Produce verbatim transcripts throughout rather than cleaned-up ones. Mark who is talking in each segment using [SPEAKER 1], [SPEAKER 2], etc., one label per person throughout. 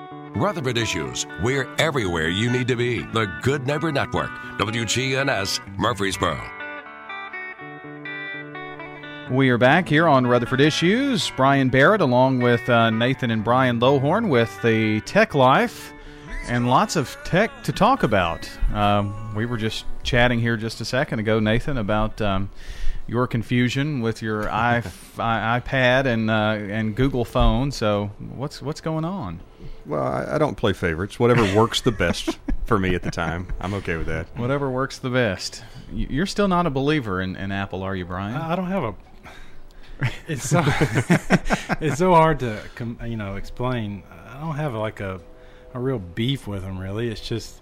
[SPEAKER 1] Rutherford Issues. We're everywhere you need to be. The Good Neighbor Network. W G N S, Murfreesboro.
[SPEAKER 2] We are back here on Rutherford Issues. Brian Barrett along with uh, Nathan and Brian Lohorn with the Tech Life. And lots of tech to talk about. Um, we were just chatting here just a second ago, Nathan, about um, your confusion with your i- i- iPad and uh, and Google phone. So what's what's going on?
[SPEAKER 3] Well, I, I don't play favorites. Whatever works the best for me at the time, I'm okay with that.
[SPEAKER 2] Whatever works the best. You're still not a believer in, in Apple, are you, Brian?
[SPEAKER 4] I don't have a. It's so it's so hard to you know explain. I don't have like a. a real beef with them, really. It's just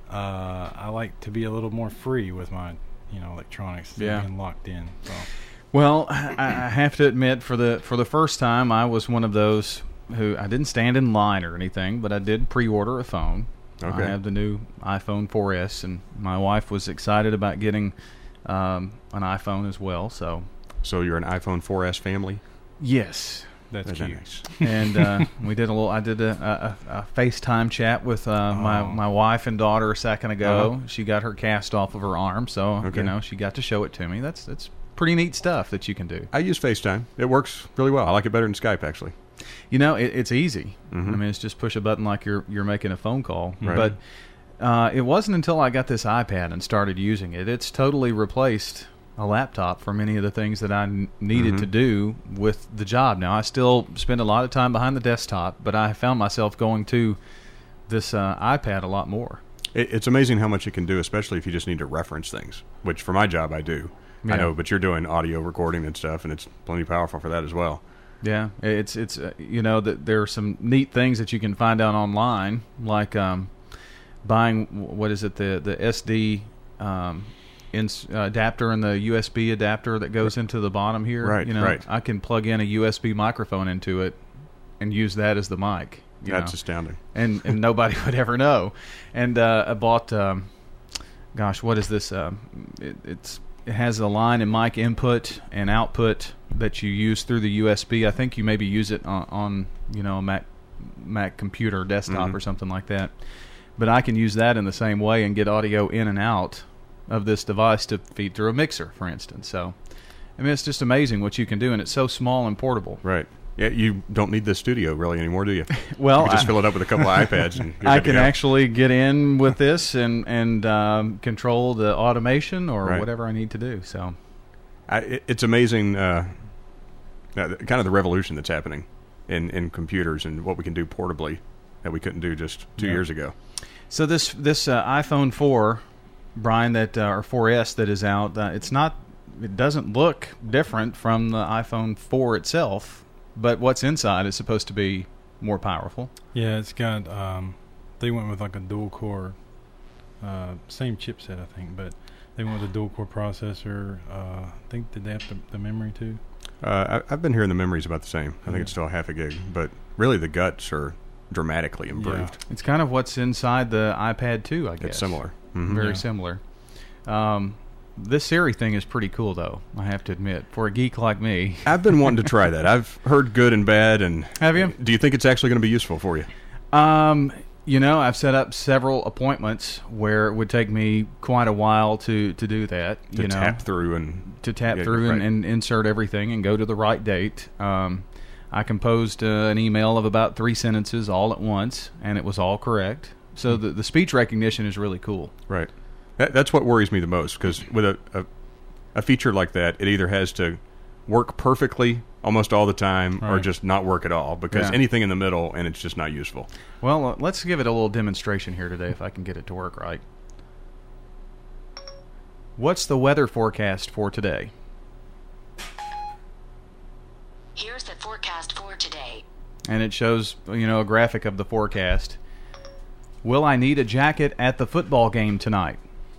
[SPEAKER 4] uh, I like to be a little more free with my, you know, electronics than
[SPEAKER 2] yeah.
[SPEAKER 4] being locked in. So.
[SPEAKER 2] Well, I, I have to admit, for the for the first time, I was one of those who I didn't stand in line or anything, but I did pre-order a phone.
[SPEAKER 3] Okay.
[SPEAKER 2] I have the new iPhone four S, and my wife was excited about getting um, an iPhone as well. So,
[SPEAKER 3] so you're an iPhone four S family?
[SPEAKER 2] Yes.
[SPEAKER 4] That's, That's cute.
[SPEAKER 3] Nice.
[SPEAKER 2] And uh, we did a little. I did a, a, a FaceTime chat with uh, oh. my my wife and daughter a second ago. Uh-huh. She got her cast off of her arm, so okay. you know she got to show it to me. That's that's pretty neat stuff that you can do.
[SPEAKER 3] I use FaceTime. It works really well. I like it better than Skype, actually.
[SPEAKER 2] You know, it, it's easy.
[SPEAKER 3] Mm-hmm.
[SPEAKER 2] I mean, it's just push a button like you're you're making a phone call.
[SPEAKER 3] Right.
[SPEAKER 2] But uh, it wasn't until I got this iPad and started using it. It's totally replaced a laptop for many of the things that I n- needed
[SPEAKER 3] mm-hmm.
[SPEAKER 2] to do with the job. Now, I still spend a lot of time behind the desktop, but I found myself going to this uh, iPad a lot more.
[SPEAKER 3] It, it's amazing how much it can do, especially if you just need to reference things, which for my job I do.
[SPEAKER 2] Yeah.
[SPEAKER 3] I know, but you're doing audio recording and stuff, and it's plenty powerful for that as well.
[SPEAKER 2] Yeah, it's, it's uh, you know, that there are some neat things that you can find out online, like um, buying, what is it, the, the S D um In, uh, adapter and the U S B adapter that goes into the bottom here.
[SPEAKER 3] Right,
[SPEAKER 2] you know,
[SPEAKER 3] right.
[SPEAKER 2] I can plug in a U S B microphone into it and use that as the mic. You
[SPEAKER 3] That's
[SPEAKER 2] know?
[SPEAKER 3] astounding.
[SPEAKER 2] And and nobody would ever know. And uh, I bought, um, gosh, what is this? Um, it, it's it has a line and mic input and output that you use through the U S B. I think you maybe use it on, on you know a Mac Mac computer desktop
[SPEAKER 3] mm-hmm.
[SPEAKER 2] or something like that. But I can use that in the same way and get audio in and out of this device to feed through a mixer, for instance. So, I mean, it's just amazing what you can do, and it's so small and portable.
[SPEAKER 3] Right. Yeah, you don't need the studio really anymore, do you?
[SPEAKER 2] Well,
[SPEAKER 3] you can just
[SPEAKER 2] I,
[SPEAKER 3] fill it up with a couple of iPads. And
[SPEAKER 2] I can actually get in with this and and um, control the automation or
[SPEAKER 3] right.
[SPEAKER 2] whatever I need to do. So,
[SPEAKER 3] I, it, it's amazing, uh, uh, kind of the revolution that's happening in, in computers and what we can do portably that we couldn't do just two
[SPEAKER 2] yeah.
[SPEAKER 3] years ago.
[SPEAKER 2] So this this uh, iPhone four, Brian, that uh, or four S that is out, uh, it's not. It doesn't look different from the iPhone four itself, but what's inside is supposed to be more powerful.
[SPEAKER 4] Yeah, it's got. Um, they went with like a dual core, uh, same chipset, I think, but they went with a dual core processor. Uh, I think did they have the, the memory too?
[SPEAKER 3] Uh, I, I've been hearing the memory's about the same. I think
[SPEAKER 4] yeah.
[SPEAKER 3] it's still a half a gig, but really the guts are dramatically improved.
[SPEAKER 4] Yeah.
[SPEAKER 2] It's kind of what's inside the iPad two, I guess.
[SPEAKER 3] It's similar. Mm-hmm.
[SPEAKER 2] Very
[SPEAKER 4] yeah.
[SPEAKER 2] similar. Um, this Siri thing is pretty cool, though, I have to admit, for a geek like me.
[SPEAKER 3] I've been wanting to try that. I've heard good and bad. And
[SPEAKER 2] have you?
[SPEAKER 3] Do you think it's actually going to be useful for you?
[SPEAKER 2] Um, you know, I've set up several appointments where it would take me quite a while to, to do that.
[SPEAKER 3] To
[SPEAKER 2] you know,
[SPEAKER 3] tap through and...
[SPEAKER 2] To tap
[SPEAKER 3] yeah,
[SPEAKER 2] through
[SPEAKER 3] right.
[SPEAKER 2] and, and insert everything and go to the right date. Um, I composed uh, an email of about three sentences all at once, and it was all correct. So the, the speech recognition is really cool.
[SPEAKER 3] Right. That, that's what worries me the most, because with a, a a feature like that, it either has to work perfectly almost all the time
[SPEAKER 2] right.
[SPEAKER 3] or just not work at all, because
[SPEAKER 2] yeah.
[SPEAKER 3] anything in the middle, and it's just not useful.
[SPEAKER 2] Well, uh, let's give it a little demonstration here today if I can get it to work right. What's the weather forecast for today?
[SPEAKER 5] Here's the forecast for today.
[SPEAKER 2] And it shows, you know, a graphic of the forecast. Will I need a jacket at the football game tonight?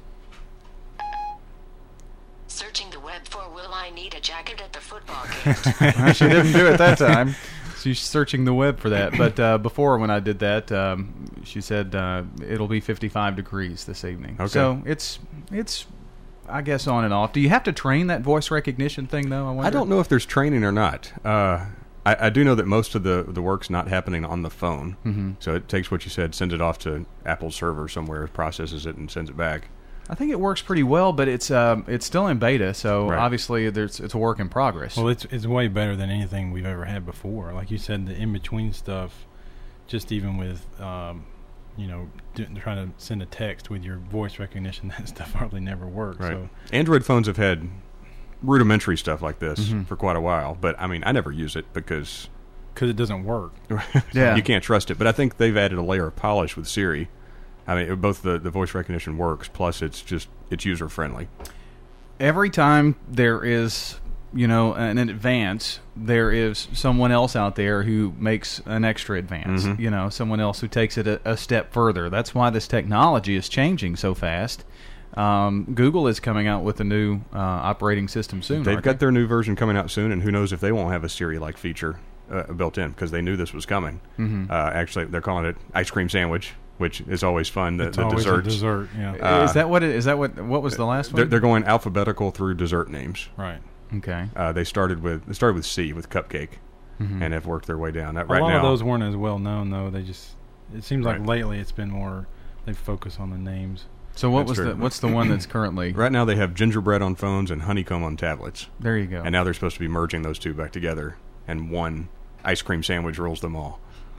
[SPEAKER 5] Searching the web for will I need a jacket at the football game.
[SPEAKER 2] Well, she didn't do it that time. She's searching the web for that. But uh, before, when I did that, um, she said uh, it'll be fifty-five degrees this evening.
[SPEAKER 3] Okay.
[SPEAKER 2] So it's, it's, I guess, on and off. Do you have to train that voice recognition thing, though? I wonder.
[SPEAKER 3] I don't know if there's training or not. Uh, I, I do know that most of the, the work's not happening on the phone.
[SPEAKER 2] Mm-hmm.
[SPEAKER 3] So it takes what you said, sends it off to Apple's server somewhere, processes it, and sends it back.
[SPEAKER 2] I think it works pretty well, but it's um, it's still in beta, so
[SPEAKER 3] Right.
[SPEAKER 2] obviously there's it's a work in progress.
[SPEAKER 4] Well, it's it's way better than anything we've ever had before. Like you said, the in between stuff, just even with um, you know, do, trying to send a text with your voice recognition, that stuff hardly never works.
[SPEAKER 3] Right.
[SPEAKER 4] So
[SPEAKER 3] Android phones have had rudimentary stuff like this
[SPEAKER 2] Mm-hmm.
[SPEAKER 3] for quite a while, but I mean, I never use it because
[SPEAKER 4] because it doesn't work.
[SPEAKER 2] Yeah.
[SPEAKER 3] you can't trust it. But I think they've added a layer of polish with Siri. I mean, both the, the voice recognition works, plus it's just it's user friendly.
[SPEAKER 2] Every time there is, you know, an advance, there is someone else out there who makes an extra advance.
[SPEAKER 3] Mhm.
[SPEAKER 2] You know, someone else who takes it a, a step further. That's why this technology is changing so fast. Um, Google is coming out with a new uh, operating system soon.
[SPEAKER 3] They've
[SPEAKER 2] aren't
[SPEAKER 3] got
[SPEAKER 2] they?
[SPEAKER 3] their new version coming out soon, and who knows if they won't have a Siri-like feature uh, built in because they knew this was coming.
[SPEAKER 2] Mhm.
[SPEAKER 3] Uh, actually, they're calling it ice cream sandwich, which is always fun. The,
[SPEAKER 4] It's
[SPEAKER 3] the
[SPEAKER 4] always
[SPEAKER 3] desserts.
[SPEAKER 4] a dessert. Yeah.
[SPEAKER 3] Uh,
[SPEAKER 2] is that what? It, is that what? What was the last
[SPEAKER 3] They're,
[SPEAKER 2] one?
[SPEAKER 3] they're going alphabetical through dessert names.
[SPEAKER 4] Right.
[SPEAKER 2] Okay.
[SPEAKER 3] Uh, they started with they started with C with cupcake,
[SPEAKER 2] Mhm.
[SPEAKER 3] and have worked their way down. Uh,
[SPEAKER 4] A
[SPEAKER 3] right
[SPEAKER 4] lot
[SPEAKER 3] now,
[SPEAKER 4] of those weren't as well known, though. They just it seems like
[SPEAKER 3] Right.
[SPEAKER 4] lately it's been more they focus on the names.
[SPEAKER 2] So what
[SPEAKER 3] That's
[SPEAKER 2] was
[SPEAKER 3] true.
[SPEAKER 2] the? What's the one that's currently?
[SPEAKER 3] right now they have gingerbread on phones and honeycomb on tablets,
[SPEAKER 2] There you go.
[SPEAKER 3] and now they're supposed to be merging those two back together, and one ice cream sandwich rules them all.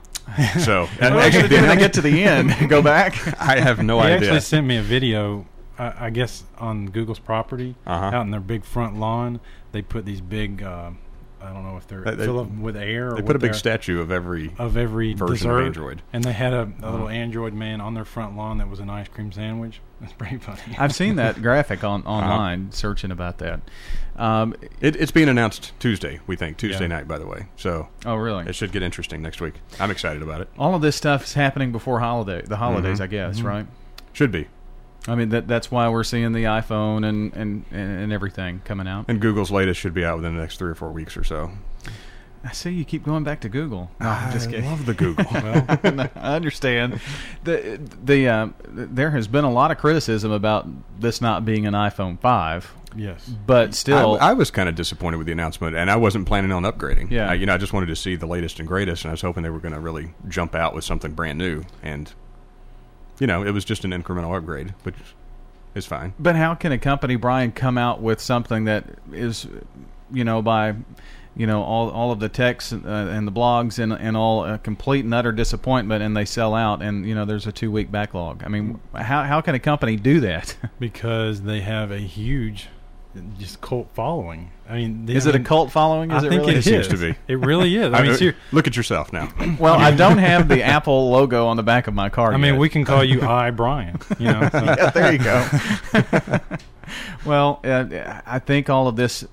[SPEAKER 3] So
[SPEAKER 2] What are they gonna do when they get to the end? Go back.
[SPEAKER 3] I have no
[SPEAKER 4] They
[SPEAKER 3] idea.
[SPEAKER 4] actually sent me a video, I, I guess, on Google's property,
[SPEAKER 3] Uh-huh.
[SPEAKER 4] out in their big front lawn. They put these big, uh, I don't know if they're
[SPEAKER 3] They- they-
[SPEAKER 4] fill up with air. Or
[SPEAKER 3] They put
[SPEAKER 4] what
[SPEAKER 3] a big
[SPEAKER 4] they're-
[SPEAKER 3] statue of every
[SPEAKER 4] of every
[SPEAKER 3] version
[SPEAKER 4] dessert,
[SPEAKER 3] of Android.
[SPEAKER 4] and they had a, a little Android man on their front lawn that was an ice cream sandwich. That's pretty funny.
[SPEAKER 2] I've seen that graphic on
[SPEAKER 3] Uh-huh.
[SPEAKER 2] online, searching about that. Um,
[SPEAKER 3] It, it's being announced Tuesday, we think. Tuesday
[SPEAKER 4] Yeah.
[SPEAKER 3] night, by the way. So
[SPEAKER 2] oh, really?
[SPEAKER 3] it should get interesting next week. I'm excited about it.
[SPEAKER 2] All of this stuff is happening before holiday, the holidays,
[SPEAKER 3] Mhm.
[SPEAKER 2] I guess, right?
[SPEAKER 3] Should be.
[SPEAKER 2] I mean, that that's why we're seeing the iPhone and, and, and everything coming out.
[SPEAKER 3] And Google's latest should be out within the next three or four weeks or so.
[SPEAKER 2] I see you keep going back to Google. No, I'm just
[SPEAKER 3] I
[SPEAKER 2] kidding.
[SPEAKER 3] love the Google.
[SPEAKER 2] No, I understand. The the um, there has been a lot of criticism about this not being an iPhone five,
[SPEAKER 4] Yes.
[SPEAKER 2] but still,
[SPEAKER 3] I, I was kind of disappointed with the announcement, and I wasn't planning on upgrading.
[SPEAKER 2] Yeah.
[SPEAKER 3] I, you know, I just wanted to see the latest and greatest, and I was hoping they were going to really jump out with something brand new. And, you know, it was just an incremental upgrade, which is fine.
[SPEAKER 2] but how can a company, Brian, come out with something that is, you know, by, you know, all all of the texts uh, and the blogs and and all a complete and utter disappointment, and they sell out, and you know, there's a two week backlog. I mean, how how can a company do that?
[SPEAKER 4] Because they have a huge, just cult following. I mean, they,
[SPEAKER 2] Is
[SPEAKER 4] I
[SPEAKER 2] it a
[SPEAKER 4] mean,
[SPEAKER 2] cult following? Is
[SPEAKER 4] I
[SPEAKER 2] it
[SPEAKER 4] think
[SPEAKER 2] really?
[SPEAKER 3] It seems
[SPEAKER 4] is.
[SPEAKER 3] to be.
[SPEAKER 4] It really is. I mean,
[SPEAKER 3] I-
[SPEAKER 4] ser-
[SPEAKER 3] look at yourself now.
[SPEAKER 2] Well, I don't have the Apple logo on the back of my car.
[SPEAKER 4] I mean,
[SPEAKER 2] yet.
[SPEAKER 4] we can call you I Brian. You know. So.
[SPEAKER 2] Yeah, there you go. Well, uh, I think all of this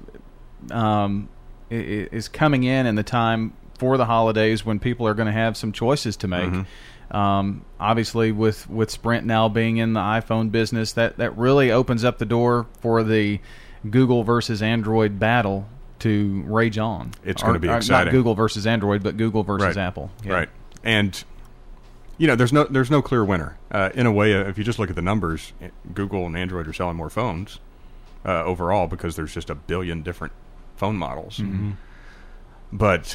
[SPEAKER 2] um, i- i- is coming in in the time for the holidays when people are going to have some choices to make.
[SPEAKER 3] Mhm.
[SPEAKER 2] Um, obviously, with, with Sprint now being in the iPhone business, that, that really opens up the door for the Google versus Android battle to rage on.
[SPEAKER 3] It's
[SPEAKER 2] Or-
[SPEAKER 3] gonna be
[SPEAKER 2] or
[SPEAKER 3] exciting.
[SPEAKER 2] Not Google versus Android, but Google versus
[SPEAKER 3] Right.
[SPEAKER 2] Apple. Yeah.
[SPEAKER 3] Right. And you know, there's no there's no clear winner. Uh, in a way, uh, if you just look at the numbers, Google and Android are selling more phones uh, overall because there's just a billion different phone models.
[SPEAKER 2] Mm-hmm.
[SPEAKER 3] But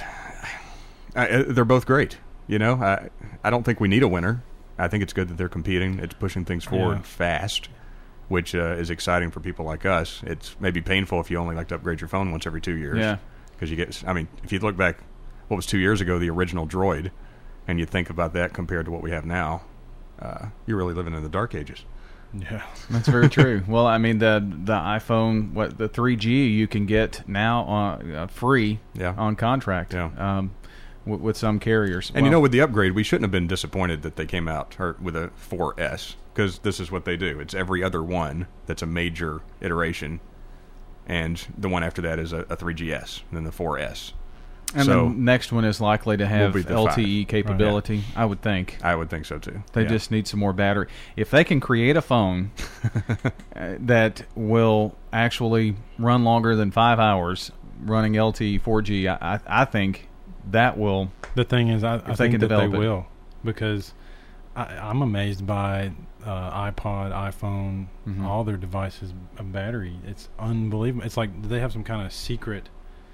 [SPEAKER 3] I, uh, they're both great. You know, I I don't think we need a winner. I think it's good that they're competing. It's pushing things forward
[SPEAKER 4] Yeah.
[SPEAKER 3] fast, which uh, is exciting for people like us. It's maybe painful if you only like to upgrade your phone once every two years.
[SPEAKER 2] Yeah.
[SPEAKER 3] Because you get, I mean, if you look back, what was two years ago, the original Droid, and you think about that compared to what we have now, uh, you're really living in the dark ages.
[SPEAKER 4] Yeah.
[SPEAKER 2] That's very true. Well, I mean, the the iPhone, what the three G you can get now on uh, free
[SPEAKER 3] Yeah.
[SPEAKER 2] on contract.
[SPEAKER 3] Yeah.
[SPEAKER 2] Um, w- with some carriers.
[SPEAKER 3] And you
[SPEAKER 2] Well,
[SPEAKER 3] know, with the upgrade, we shouldn't have been disappointed that they came out or with a four S, because this is what they do. It's every other one that's a major iteration, and the one after that is a, a three G S, and then the four S.
[SPEAKER 2] and
[SPEAKER 3] so
[SPEAKER 2] the next one is likely to have
[SPEAKER 3] be the
[SPEAKER 2] L T E
[SPEAKER 3] five.
[SPEAKER 2] capability. I would think.
[SPEAKER 3] I would think so too.
[SPEAKER 2] They
[SPEAKER 3] Yeah.
[SPEAKER 2] just need some more battery. If they can create a phone uh, that will actually run longer than five hours running L T E four G, I, I, I think that will.
[SPEAKER 4] The thing is, I, I
[SPEAKER 2] they
[SPEAKER 4] think
[SPEAKER 2] can
[SPEAKER 4] that they
[SPEAKER 2] develop it.
[SPEAKER 4] will, because I, I'm amazed by uh, iPod, iPhone,
[SPEAKER 2] Mhm.
[SPEAKER 4] all their devices of battery. It's unbelievable. It's like, do they have some kind of secret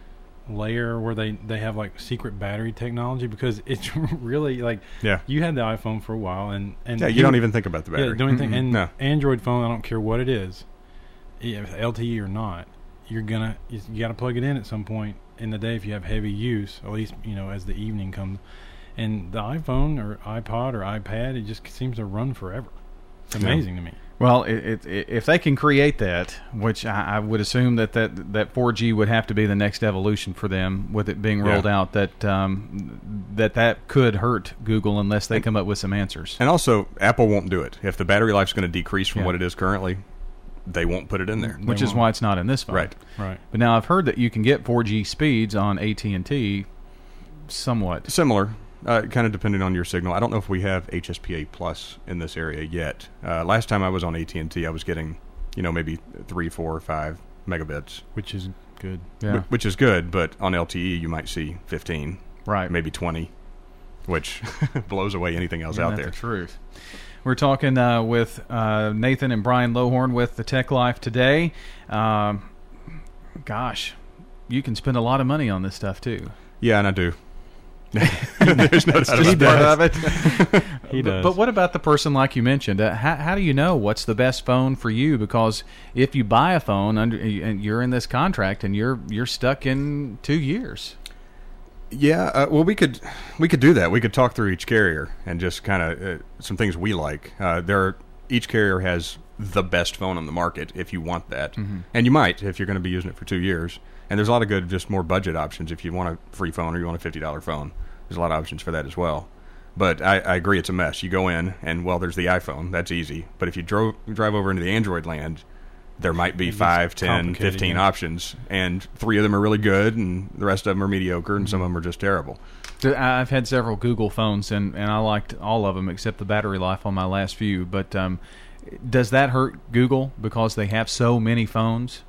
[SPEAKER 4] layer where they, they have like secret battery technology, because it's really like
[SPEAKER 3] Yeah.
[SPEAKER 4] you had the iPhone for a while and, and
[SPEAKER 3] Yeah, you don't even think about the battery.
[SPEAKER 4] yeah, don't even think, and
[SPEAKER 3] No.
[SPEAKER 4] Android phone, I don't care what it is, if L T E or not, you're gonna you, you got to plug it in at some point in the day if you have heavy use, at least you know as the evening comes. And the iPhone or iPod or iPad, it just seems to run forever. It's amazing to me.
[SPEAKER 2] Well, it, it, it, if they can create that, which I, I would assume that, that that four G would have to be the next evolution for them, with it being rolled
[SPEAKER 3] Yeah.
[SPEAKER 2] out, that um, that that could hurt Google unless they come up with some answers.
[SPEAKER 3] And also, Apple won't do it. If the battery life's going to decrease from
[SPEAKER 2] Yeah.
[SPEAKER 3] what it is currently, they won't put it in there.
[SPEAKER 2] Which
[SPEAKER 4] They
[SPEAKER 2] is
[SPEAKER 4] won't.
[SPEAKER 2] why it's not in this phone.
[SPEAKER 3] Right.
[SPEAKER 4] Right.
[SPEAKER 2] But now I've heard that you can get four G speeds on A T and T somewhat.
[SPEAKER 3] Similar, uh, kind of depending on your signal. I don't know if we have H S P A Plus in this area yet. Uh, last time I was on A T and T, I was getting, you know, maybe three, four, or five megabits,
[SPEAKER 4] Which is good.
[SPEAKER 2] Yeah.
[SPEAKER 3] wh- which is good. But on L T E, you might see fifteen,
[SPEAKER 2] Right.
[SPEAKER 3] maybe twenty, which blows away anything else
[SPEAKER 2] Isn't
[SPEAKER 3] out
[SPEAKER 2] that
[SPEAKER 3] there.
[SPEAKER 2] the truth? We're talking uh, with uh, Nathan and Brian Lohorn with the Tech Life today. Um, gosh, you can spend a lot of money on this stuff too.
[SPEAKER 3] Yeah, and I do. There's no doubt
[SPEAKER 2] He
[SPEAKER 3] about that.
[SPEAKER 2] part of it.
[SPEAKER 4] He
[SPEAKER 2] But-
[SPEAKER 4] does.
[SPEAKER 2] But what about the person like you mentioned? Uh, how, how do you know what's the best phone for you? Because if you buy a phone under, and you're in this contract and you're you're stuck in two years.
[SPEAKER 3] Yeah, uh, well, we could we could do that. We could talk through each carrier and just kind of uh, some things we like. Uh, there, are, each carrier has the best phone on the market if you want that,
[SPEAKER 2] Mm-hmm.
[SPEAKER 3] and you might if you're going to be using it for two years. And there's a lot of good, just more budget options if you want a free phone or you want a fifty dollar phone. There's a lot of options for that as well. But I, I agree, it's a mess. You go in and well, there's the iPhone. That's easy. But if you drove drive over into the Android land, there might be
[SPEAKER 4] It gets
[SPEAKER 3] five, ten,
[SPEAKER 4] complicated,
[SPEAKER 3] fifteen
[SPEAKER 4] yeah.
[SPEAKER 3] options, and three of them are really good, and the rest of them are mediocre, and some of them are just terrible.
[SPEAKER 2] Th- I've had several Google phones, and, and I liked all of them except the battery life on my last few. But um, does that hurt Google because they have so many phones,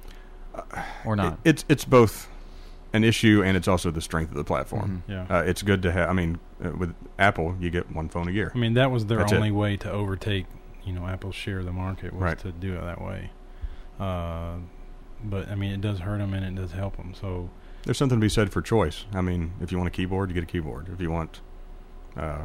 [SPEAKER 2] or not?
[SPEAKER 3] It, it's it's both an issue and it's also the strength of the platform.
[SPEAKER 4] Yeah.
[SPEAKER 3] Uh, it's good to have. I mean, uh, with Apple, you get one phone a year.
[SPEAKER 4] I mean, that was their
[SPEAKER 3] That's
[SPEAKER 4] only
[SPEAKER 3] it.
[SPEAKER 4] way to overtake, you know, Apple's share of the market was
[SPEAKER 3] Right.
[SPEAKER 4] to do it that way. Uh, but I mean, it does hurt them and it does help them. So
[SPEAKER 3] There's something to be said for choice. I mean, if you want a keyboard, you get a keyboard. If you want uh,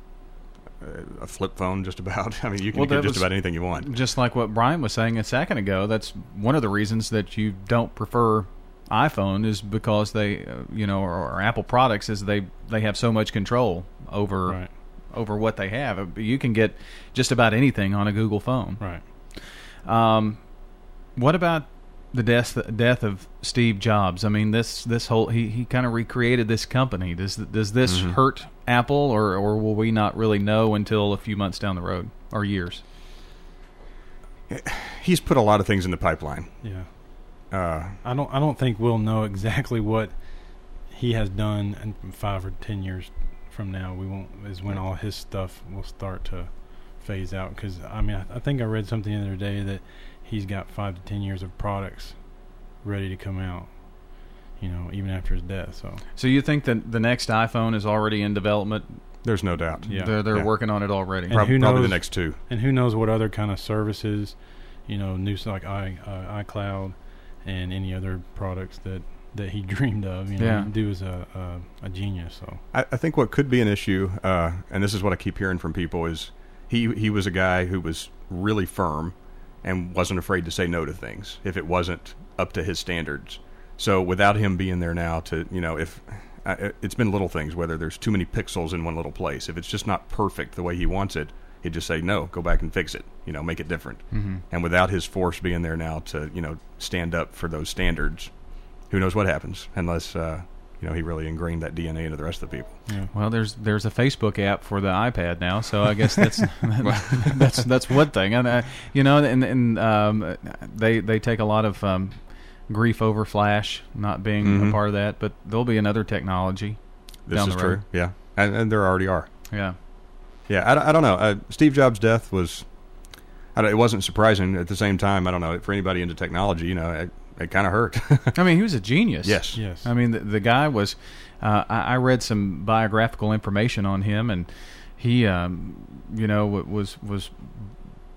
[SPEAKER 3] a flip phone, just about. I mean, you can
[SPEAKER 2] Well,
[SPEAKER 3] get
[SPEAKER 2] that
[SPEAKER 3] just
[SPEAKER 2] was-
[SPEAKER 3] about anything you want.
[SPEAKER 2] Just like what Brian was saying a second ago, that's one of the reasons that you don't prefer iPhone is because they, uh, you know, or, or Apple products is they they have so much control over
[SPEAKER 4] right,
[SPEAKER 2] over what they have. You can get just about anything on a Google phone.
[SPEAKER 4] right.
[SPEAKER 2] Um, what about the death death of Steve Jobs? I mean, this this whole he, he kind of recreated this company. Does does this
[SPEAKER 3] Mm-hmm.
[SPEAKER 2] hurt Apple, or or will we not really know until a few months down the road or years?
[SPEAKER 3] He's put a lot of things in the pipeline.
[SPEAKER 4] Yeah.
[SPEAKER 3] Uh,
[SPEAKER 4] I don't. I don't think we'll know exactly what he has done in five or ten years from now. We won't. Is when all his stuff will start to phase out. Because I mean, I, I think I read something the other day that he's got five to ten years of products ready to come out. You know, even after his death. So
[SPEAKER 2] So you think that the next iPhone is already in development?
[SPEAKER 3] there's no doubt.
[SPEAKER 4] Yeah.
[SPEAKER 2] They're, they're
[SPEAKER 3] Yeah.
[SPEAKER 2] working on it already.
[SPEAKER 4] And
[SPEAKER 3] Prob-
[SPEAKER 4] who
[SPEAKER 3] probably the
[SPEAKER 4] knows-
[SPEAKER 3] next two.
[SPEAKER 4] and who knows what other kind of services, you know, new like i uh, iCloud and any other products that that he dreamed of. You know,
[SPEAKER 2] Yeah.
[SPEAKER 4] dude was a, a a genius. So
[SPEAKER 3] I, I think what could be an issue, uh, and this is what I keep hearing from people, is he he was a guy who was really firm and wasn't afraid to say no to things if it wasn't up to his standards. So without him being there now to, you know, if uh, it's been little things, whether there's too many pixels in one little place, if it's just not perfect the way he wants it, he'd just say, no, go back and fix it, you know, make it different. Mm-hmm. And without his force being there now to, you know, stand up for those standards, who knows what happens unless, uh, you know, he really ingrained that D N A into the rest of the people.
[SPEAKER 4] yeah.
[SPEAKER 2] Well, there's there's a Facebook app for the iPad now, so I guess that's that's that's one thing. And uh, you know, and and um, they they take a lot of um, grief over Flash not being
[SPEAKER 3] Mhm.
[SPEAKER 2] a part of that, but there'll be another technology.
[SPEAKER 3] This
[SPEAKER 2] down
[SPEAKER 3] is
[SPEAKER 2] the
[SPEAKER 3] true.
[SPEAKER 2] road.
[SPEAKER 3] Yeah. And, and there already are.
[SPEAKER 2] Yeah.
[SPEAKER 3] Yeah. I, don't- I don't know. Uh, Steve Jobs' death was, I don't, it wasn't surprising. At the same time, I don't know, for anybody into technology, you know, it, it kind of hurt.
[SPEAKER 2] I mean, he was a genius.
[SPEAKER 3] Yes.
[SPEAKER 4] Yes.
[SPEAKER 2] I mean, the, the guy was. Uh, I, I read some biographical information on him, and he, um, you know, wa- was was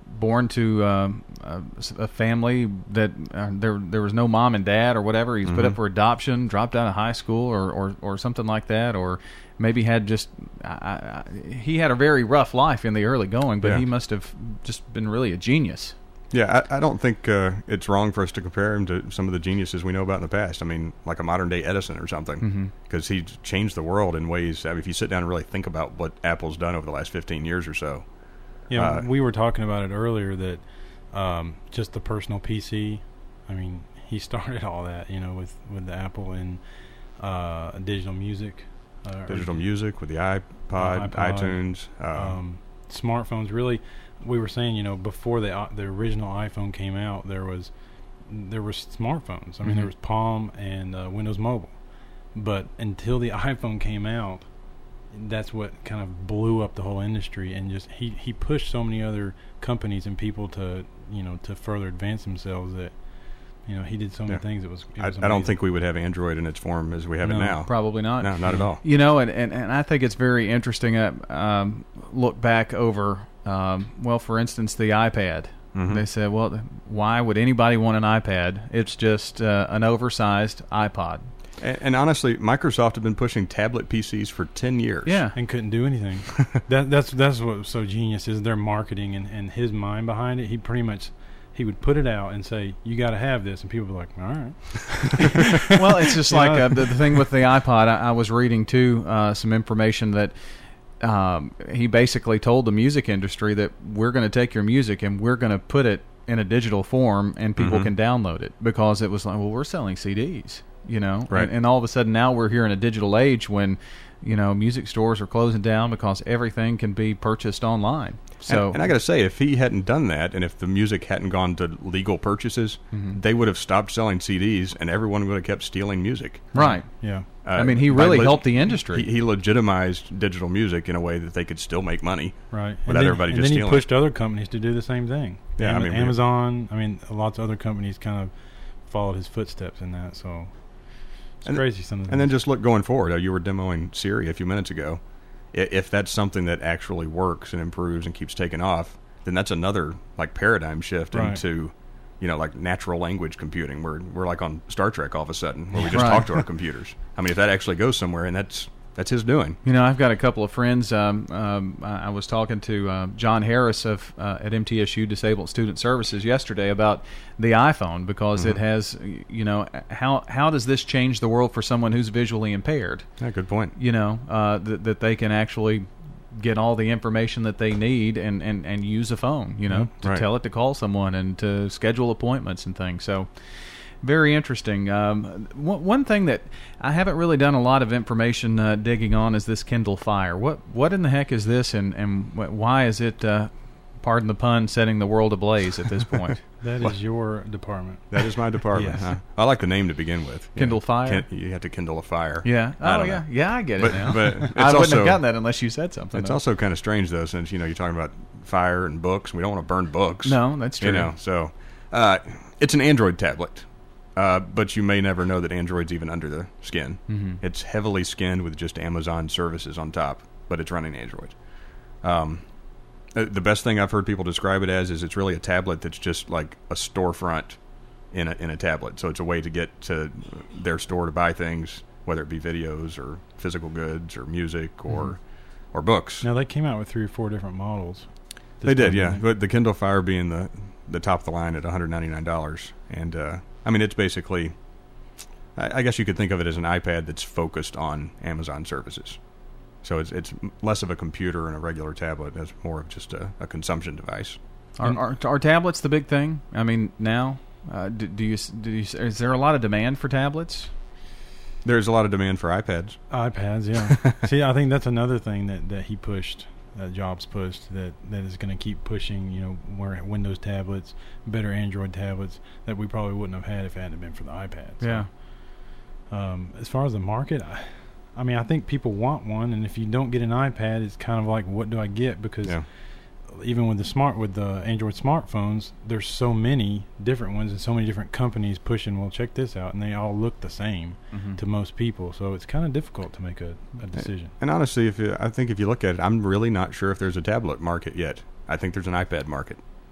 [SPEAKER 2] born to uh, a, a family that uh, there there was no mom and dad or whatever. He was mm-hmm. put up for adoption, dropped out of high school, or, or, or something like that, or maybe had just I, I, he had a very rough life in the early going, but
[SPEAKER 3] yeah.
[SPEAKER 2] he must have just been really a genius.
[SPEAKER 3] Yeah, I, I don't think uh, it's wrong for us to compare him to some of the geniuses we know about in the past. I mean, like a modern-day Edison or something, because mm-hmm. he's changed the world in ways. I mean, if you sit down and really think about what Apple's done over the last fifteen years or so.
[SPEAKER 4] Yeah,
[SPEAKER 3] uh,
[SPEAKER 4] we were talking about it earlier that um, just the personal P C, I mean, he started all that, you know, with, with the Apple and uh, digital music. Uh,
[SPEAKER 3] digital music with the iPod, uh, iPod iTunes. Uh,
[SPEAKER 4] um, smartphones, really. We were saying, you know, before the uh, the original iPhone came out, there was there were smartphones. I mean, mm-hmm. there was Palm and uh, Windows Mobile, but until the iPhone came out, that's what kind of blew up the whole industry. And just he he pushed so many other companies and people to you know to further advance themselves that you know he did so many
[SPEAKER 3] yeah.
[SPEAKER 4] things. It was, it was
[SPEAKER 3] I, I don't think we would have Android in its form as we have
[SPEAKER 4] no,
[SPEAKER 3] it now.
[SPEAKER 2] Probably not.
[SPEAKER 3] No, not at all.
[SPEAKER 2] You know, and, and, and I think it's very interesting. Uh, um, look back over. Um, well, for instance, the iPad. Mm-hmm. They said, well, why would anybody want an iPad? It's just uh, an oversized iPod.
[SPEAKER 3] And, and honestly, Microsoft have been pushing tablet P Cs for ten years.
[SPEAKER 2] Yeah.
[SPEAKER 4] And couldn't do anything. that, that's that's what was so genius is their marketing and, and his mind behind it. He pretty much, he would put it out and say, you got to have this. And people would be like, all right.
[SPEAKER 2] Well, it's just like uh, the, the thing with the iPod. I, I was reading, too, uh, some information that Um, he basically told the music industry that we're going to take your music and we're going to put it in a digital form and people mm-hmm. can download it, because it was like, well, we're selling C Ds, you know,
[SPEAKER 3] right.
[SPEAKER 2] and, and all of a sudden now we're here in a digital age when, you know, music stores are closing down because everything can be purchased online. So,
[SPEAKER 3] and, and I got to say, if he hadn't done that, and if the music hadn't gone to legal purchases, mm-hmm. they would have stopped selling C Ds, and everyone would have kept stealing music.
[SPEAKER 2] Right.
[SPEAKER 4] Yeah.
[SPEAKER 3] Uh,
[SPEAKER 2] I mean, he really
[SPEAKER 3] le-
[SPEAKER 2] helped the industry.
[SPEAKER 3] He, he legitimized digital music in a way that they could still make money.
[SPEAKER 4] Right.
[SPEAKER 3] Without
[SPEAKER 4] and then,
[SPEAKER 3] everybody
[SPEAKER 4] and
[SPEAKER 3] just
[SPEAKER 4] then
[SPEAKER 3] stealing.
[SPEAKER 4] he pushed other companies to do the same thing.
[SPEAKER 3] Yeah,
[SPEAKER 4] Am-
[SPEAKER 3] I mean,
[SPEAKER 4] Amazon. I mean, lots of other companies kind of followed his footsteps in that. So it's
[SPEAKER 3] and
[SPEAKER 4] crazy. Some of the
[SPEAKER 3] and then just look going forward. Uh, you were demoing Siri a few minutes ago. I, if that's something that actually works and improves and keeps taking off, then that's another like paradigm shift
[SPEAKER 4] right.
[SPEAKER 3] into, you know, like natural language computing. We're we're like on Star Trek all of a sudden, where we just
[SPEAKER 2] right.
[SPEAKER 3] talk to our computers. I mean, if that actually goes somewhere, and that's that's his doing.
[SPEAKER 2] You know, I've got a couple of friends. Um, um, I I was talking to uh, John Harris of uh, at M T S U Disabled Student Services yesterday about the iPhone, because mm-hmm. it has, you know, how how does this change the world for someone who's visually impaired?
[SPEAKER 3] Yeah, good point.
[SPEAKER 2] You know, uh, that that they can actually get all the information that they need and, and, and use a phone, you know,
[SPEAKER 3] mm,
[SPEAKER 2] to
[SPEAKER 3] right.
[SPEAKER 2] tell it to call someone and to schedule appointments and things. So very interesting. Um, one, one thing that I haven't really done a lot of information uh, digging on is this Kindle Fire. What what in the heck is this, and, and why is it, uh, pardon the pun, setting the world ablaze at this point?
[SPEAKER 4] That is your department.
[SPEAKER 3] That is my department.
[SPEAKER 4] Yes.
[SPEAKER 3] Huh? I like the name to begin with. You
[SPEAKER 2] Kindle
[SPEAKER 3] know,
[SPEAKER 2] Fire?
[SPEAKER 3] Kin- you have to kindle a fire.
[SPEAKER 2] Yeah.
[SPEAKER 3] I
[SPEAKER 2] Oh,
[SPEAKER 3] don't
[SPEAKER 2] yeah.
[SPEAKER 3] know.
[SPEAKER 2] Yeah, I get
[SPEAKER 3] But-
[SPEAKER 2] it now.
[SPEAKER 3] but it's
[SPEAKER 2] I wouldn't
[SPEAKER 3] also-
[SPEAKER 2] have gotten that unless you said something.
[SPEAKER 3] It's
[SPEAKER 2] though.
[SPEAKER 3] also kind of strange, though, since, you know, you're talking about fire and books. We don't want to burn books.
[SPEAKER 2] No, that's true.
[SPEAKER 3] You know, so uh, it's an Android tablet, uh, but you may never know that Android's even under the skin.
[SPEAKER 2] Mm-hmm.
[SPEAKER 3] It's heavily skinned with just Amazon services on top, but it's running Android. Um, uh, the best thing I've heard people describe it as is it's really a tablet that's just like a storefront in a, in a tablet. So it's a way to get to their store to buy things, whether it be videos or physical goods or music or mm-hmm. or books.
[SPEAKER 4] Now, they came out with three or four different models.
[SPEAKER 3] They did, yeah. But the Kindle Fire being the, the top of the line at one hundred ninety-nine dollars. And, uh, I mean, it's basically, I, I guess you could think of it as an iPad that's focused on Amazon services. So it's it's less of a computer and a regular tablet. It's more of just a, a consumption device.
[SPEAKER 2] Are, are, are tablets the big thing? I mean, now, uh, do, do you do you is there a lot of demand for tablets?
[SPEAKER 3] There's a lot of demand for iPads.
[SPEAKER 4] iPads, yeah. See, I think that's another thing that, that he pushed, that Jobs pushed, that, that is going to keep pushing, you know, where Windows tablets, better Android tablets, that we probably wouldn't have had if it hadn't been for the iPad. So,
[SPEAKER 2] Yeah.
[SPEAKER 4] Um, as far as the market, I, I mean, I think people want one, and if you don't get an iPad, it's kind of like, what do I get? Because
[SPEAKER 3] Yeah.
[SPEAKER 4] even with the smart with the Android smartphones, there's so many different ones and so many different companies pushing, well, check this out, and they all look the same
[SPEAKER 2] Mm-hmm.
[SPEAKER 4] to most people. So it's kind of difficult to make a, a decision.
[SPEAKER 3] And honestly, if you, I think if you look at it, I'm really not sure if there's a tablet market yet. I think there's an iPad market.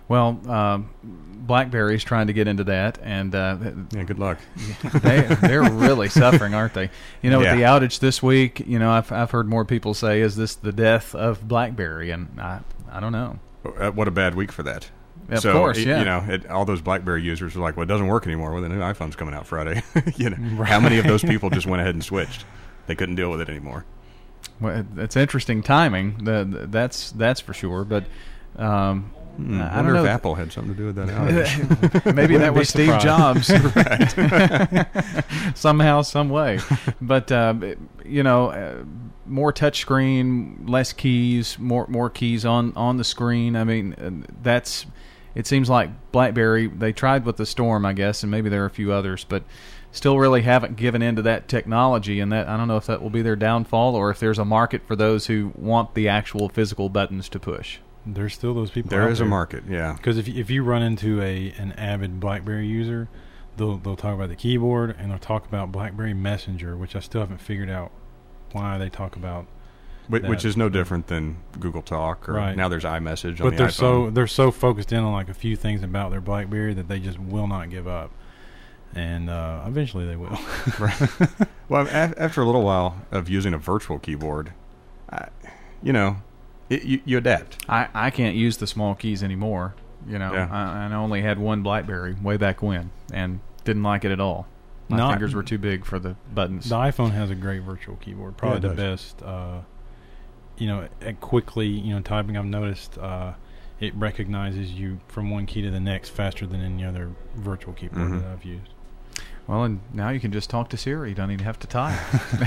[SPEAKER 2] Well, um, BlackBerry's trying to get into that, and uh,
[SPEAKER 3] Yeah, good luck.
[SPEAKER 2] they they're really suffering, aren't they? You know,
[SPEAKER 3] Yeah.
[SPEAKER 2] with the outage this week, you know, I've I've heard more people say, "Is this the death of BlackBerry?" And I I don't know.
[SPEAKER 3] Uh, What a bad week for that.
[SPEAKER 2] Of
[SPEAKER 3] so,
[SPEAKER 2] course,
[SPEAKER 3] it-
[SPEAKER 2] yeah.
[SPEAKER 3] You know, it, all those BlackBerry users are like, well, it doesn't work anymore. Well, the new iPhone's coming out Friday. you know, How many of those people just went ahead and switched? They couldn't deal with it anymore.
[SPEAKER 2] Well, it's interesting timing. The, the, that's that's for sure. But um,
[SPEAKER 3] Hmm,
[SPEAKER 2] I
[SPEAKER 3] I wonder
[SPEAKER 2] don't know.
[SPEAKER 3] if Apple had something to do with that outage.
[SPEAKER 2] Maybe that
[SPEAKER 4] Wouldn't be
[SPEAKER 2] was Steve
[SPEAKER 4] surprised.
[SPEAKER 2] Jobs, somehow, some way. But uh, you know, uh, more touchscreen, less keys, more more keys on, on the screen. I mean, uh, that's. It seems like BlackBerry. They tried with the Storm, I guess, and maybe there are a few others, but still really haven't given into that technology. And that I don't know if that will be their downfall or if there's a market for those who want the actual physical buttons to push.
[SPEAKER 4] There's still those people.
[SPEAKER 3] There
[SPEAKER 4] out
[SPEAKER 3] is a market, yeah.
[SPEAKER 4] Because if if you run into a an avid BlackBerry user, they'll they'll talk about the keyboard and they'll talk about BlackBerry Messenger, which I still haven't figured out why they talk about.
[SPEAKER 3] Wh- Which
[SPEAKER 4] that.
[SPEAKER 3] is no different than Google Talk, or
[SPEAKER 4] Right.
[SPEAKER 3] now there's iMessage on
[SPEAKER 4] But
[SPEAKER 3] the
[SPEAKER 4] they're
[SPEAKER 3] iPhone.
[SPEAKER 4] so they're so focused in on like a few things about their BlackBerry that they just will not give up, and uh, eventually they will.
[SPEAKER 3] Well, af- after a little while of using a virtual keyboard, I, you know, it, you, you adapt.
[SPEAKER 2] I, I can't use the small keys anymore. You know,
[SPEAKER 3] Yeah.
[SPEAKER 2] I, I only had one BlackBerry way back when, and didn't like it at all. My
[SPEAKER 4] Not-
[SPEAKER 2] fingers were too big for the buttons.
[SPEAKER 4] The iPhone has a great virtual keyboard, probably
[SPEAKER 3] Yeah, it
[SPEAKER 4] the
[SPEAKER 3] does.
[SPEAKER 4] best. Uh, you know, at quickly, you know, typing. I've noticed uh, it recognizes you from one key to the next faster than any other virtual keyboard
[SPEAKER 3] Mhm.
[SPEAKER 4] that I've used.
[SPEAKER 2] Well, and now you can just talk to Siri. You don't even have to type.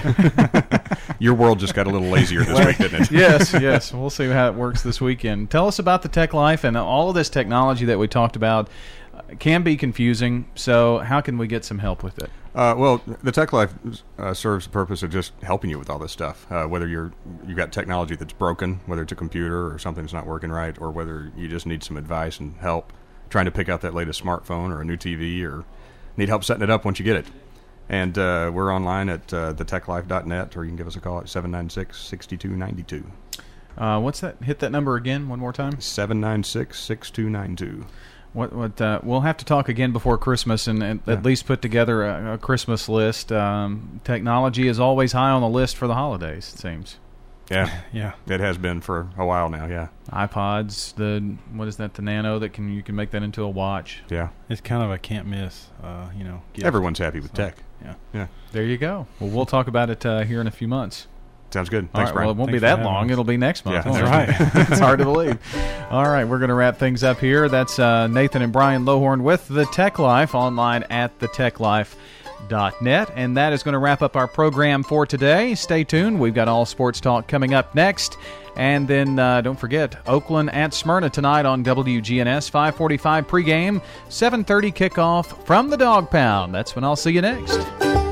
[SPEAKER 3] Your world just got a little lazier this week, didn't it?
[SPEAKER 2] yes, yes. We'll see how it works this weekend. Tell us about the Tech Life, and all of this technology that we talked about uh, can be confusing. So how can we get some help with it?
[SPEAKER 3] Uh, well, the Tech Life uh, serves the purpose of just helping you with all this stuff. Uh, whether you're you got technology that's broken, whether it's a computer or something that's not working right, or whether you just need some advice and help trying to pick out that latest smartphone or a new T V, or need help setting it up once you get it. And uh, we're online at uh, the tech life dot net, or you can give us a call at seven nine six, six two nine two.
[SPEAKER 2] Uh, what's that? Hit that number again one more time.
[SPEAKER 3] seven nine six, six two nine two.
[SPEAKER 2] What? What? Uh, we'll have to talk again before Christmas, and, and
[SPEAKER 3] Yeah.
[SPEAKER 2] at least put together a, a Christmas list. Um, technology is always high on the list for the holidays. It seems.
[SPEAKER 3] Yeah,
[SPEAKER 4] Yeah,
[SPEAKER 3] it has been for a while now, yeah.
[SPEAKER 2] iPods, the what is that? The Nano that can you can make that into a watch.
[SPEAKER 3] Yeah.
[SPEAKER 4] it's kind of a can't miss. Uh, you know, gift.
[SPEAKER 3] Everyone's happy with
[SPEAKER 4] So,
[SPEAKER 3] tech.
[SPEAKER 4] Yeah.
[SPEAKER 3] Yeah.
[SPEAKER 2] There you go. Well, we'll talk about it uh, here in a few months.
[SPEAKER 3] Sounds good.
[SPEAKER 2] All
[SPEAKER 3] Thanks,
[SPEAKER 2] right,
[SPEAKER 3] Brian.
[SPEAKER 2] well, it won't
[SPEAKER 4] Thanks
[SPEAKER 2] be
[SPEAKER 4] for
[SPEAKER 2] that
[SPEAKER 4] having
[SPEAKER 2] long.
[SPEAKER 4] us.
[SPEAKER 2] It'll be next month.
[SPEAKER 3] Yeah,
[SPEAKER 2] won't
[SPEAKER 3] that's
[SPEAKER 2] it?
[SPEAKER 4] right.
[SPEAKER 2] It's hard to believe. All right, we're going to wrap things up here. That's uh, Nathan and Brian Lohorn with The Tech Life, online at the tech life dot net. And that is going to wrap up our program for today. Stay tuned. We've got all sports talk coming up next. And then uh, don't forget, Oakland at Smyrna tonight on W G N S, five forty-five pregame, seven thirty kickoff from the Dog Pound. That's when I'll see you next.